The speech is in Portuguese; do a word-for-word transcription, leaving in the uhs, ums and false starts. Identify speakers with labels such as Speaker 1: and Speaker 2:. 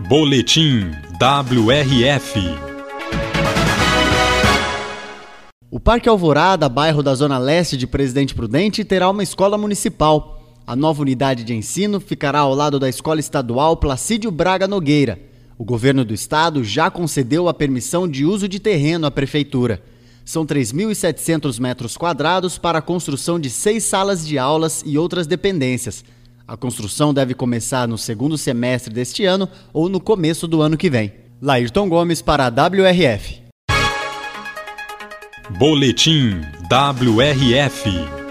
Speaker 1: Boletim W R F.
Speaker 2: O Parque Alvorada, bairro da Zona Leste de Presidente Prudente, terá uma escola municipal. A nova unidade de ensino ficará ao lado da Escola Estadual Placídio Braga Nogueira. O governo do estado já concedeu a permissão de uso de terreno à prefeitura. São três mil e setecentos metros quadrados para a construção de seis salas de aulas e outras dependências. A construção deve começar no segundo semestre deste ano ou no começo do ano que vem. Laírton Gomes para a W R F.
Speaker 1: Boletim W R F.